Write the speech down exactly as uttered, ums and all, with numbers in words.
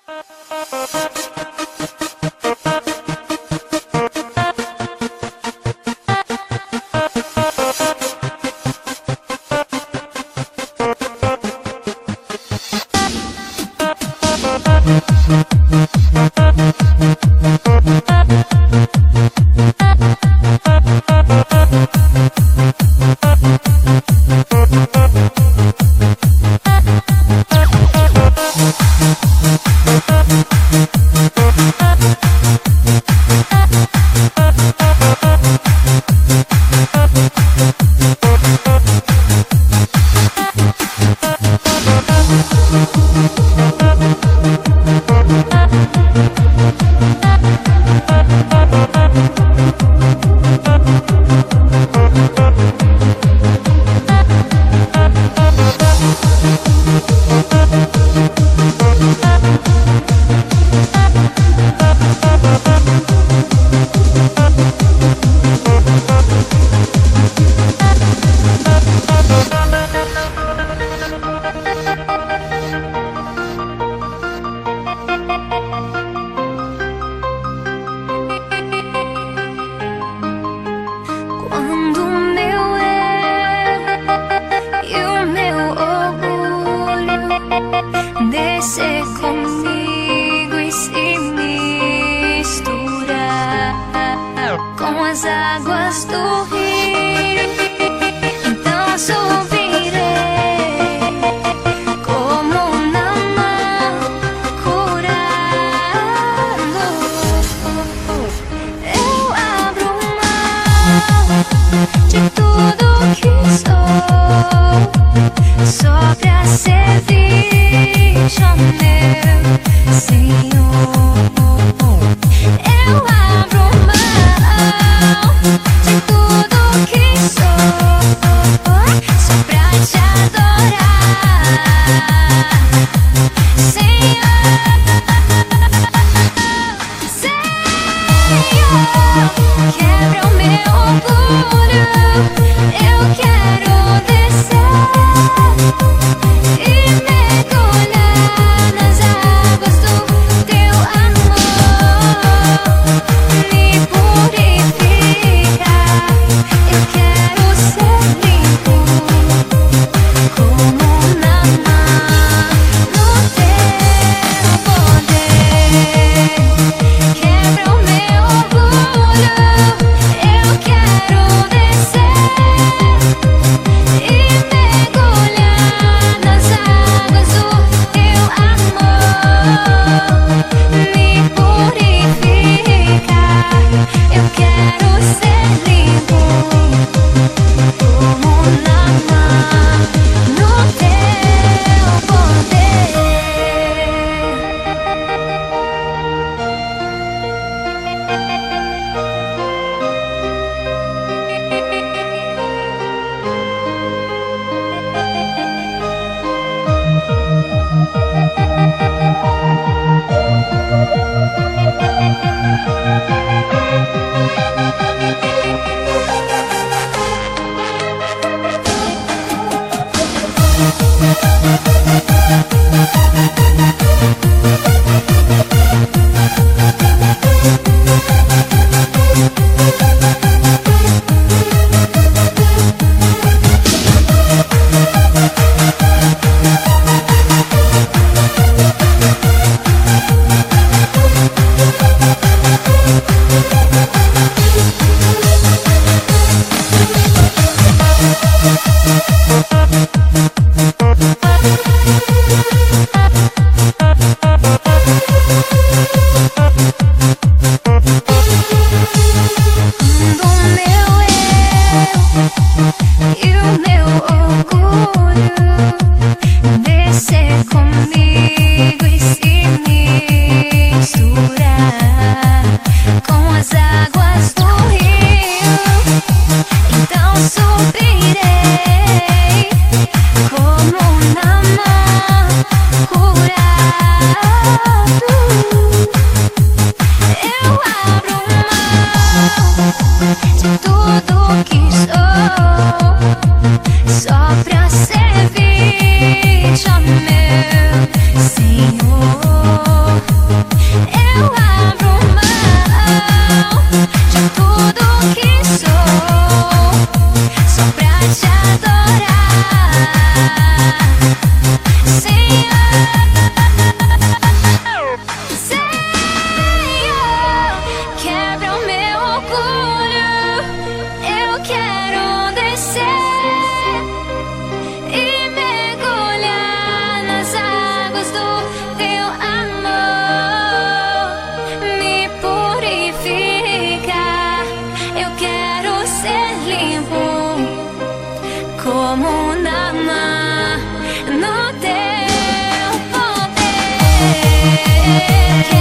Descer comigo e se misturar com as águas do rio, então subirei como na mar curando. Eu abro mão de tudo que sou, só pra servir ao meu Senhor. Eu abro mão de tudo que sou, só pra te adorar, Senhor. Senhor, quebra o meu orgulho. Eu quero descer e mergulhar nas águas do teu amor, me purificar. Eu quero ser limpo como na mar, no teu poder. Quebra o meu orgulho. Eu quero descer e mergulhar nas águas do teu amor, me purificar. Eu quero ser limpo como na mar, no teu poder. Senhor. quero